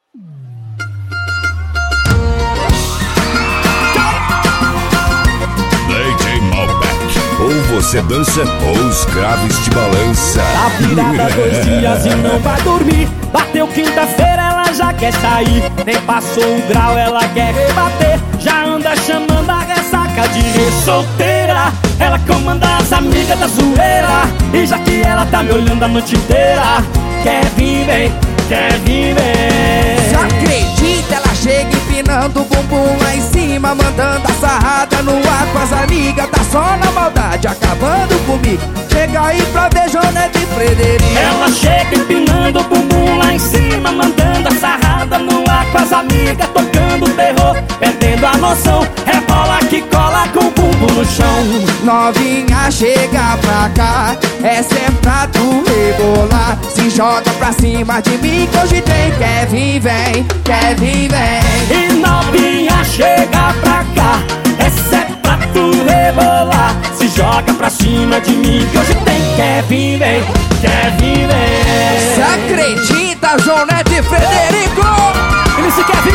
DJ Malbec, ou você dança ou os graves te balança. Tá virada 2 dias e não vai dormir. Bateu quinta-feira, ela já quer sair. Nem passou o grau, ela quer rebater. Já anda chamando a ressaca de solteira. Ela comanda as amigas da zoeira. E já que ela tá me olhando a noite inteira, quer vir, vem, quer vir, vem. Você acredita? Ela chega empinando o bumbum lá em cima, mandando a sarrada no ar com as amigas. Tá só na maldade, acabando comigo. Chega aí pra ver Jonete e Frederico. Ela chega empinando o bumbum lá em cima, mandando a sarrada no ar com as amigas, tocando terror, perdendo a noção. Rebola que cola com o bumbum no chão. Novinha, chega pra cá, essa é pra tu rebolar. Se joga pra cima de mim que hoje tem. Quer vir, vem, quer vir, vem. E novinha, chega pra cá, essa é pra tu rebolar. Se joga pra cima de mim que hoje tem. Quer vir, vem, quer vir, vem. Você acredita, Jonete e Frederico? Ele se quer vir,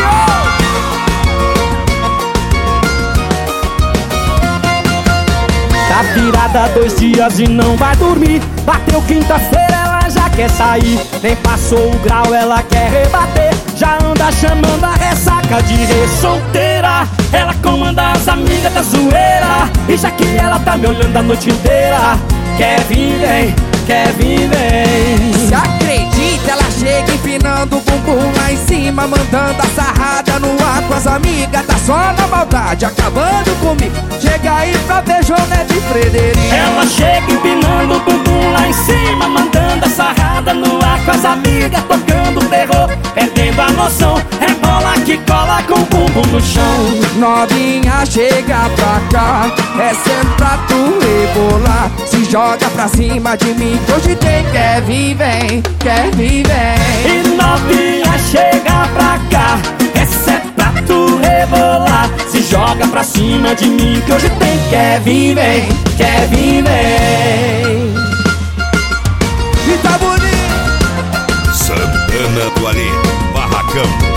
Tá virada 2 dias e não vai dormir. Bateu quinta-feira, ela já quer sair. Nem passou o grau, ela quer rebater. Já anda chamando a ressaca de solteira. Ela comanda as amigas da zoeira. E já que ela tá me olhando a noite inteira, quer vir, vem, quer vir, vem. Se acredita? Ela chega empinando o bumbum lá em cima, mandando a sarrada no ar com as amigas. Tá só na maldade, acabando comigo. Chega aí pra ver Jonete e Frederico. Ela chega empinando o bumbum lá em cima, mandando a sarrada no ar com as amigas, tocando terror, perdendo a noção. Rebola que cola com o bumbum no chão. Novinha, chega pra cá, é sempre pra tu rebolar. Se joga pra cima de mim que hoje tem. Quer vir, vem, quer vir, vem. E novinha, chega pra cá, essa é pra tu rebolar. Se joga pra cima de mim que hoje tem. Quer vir, vem, quer vir, vem. E tá bonito. Santana do Ali, Barracão.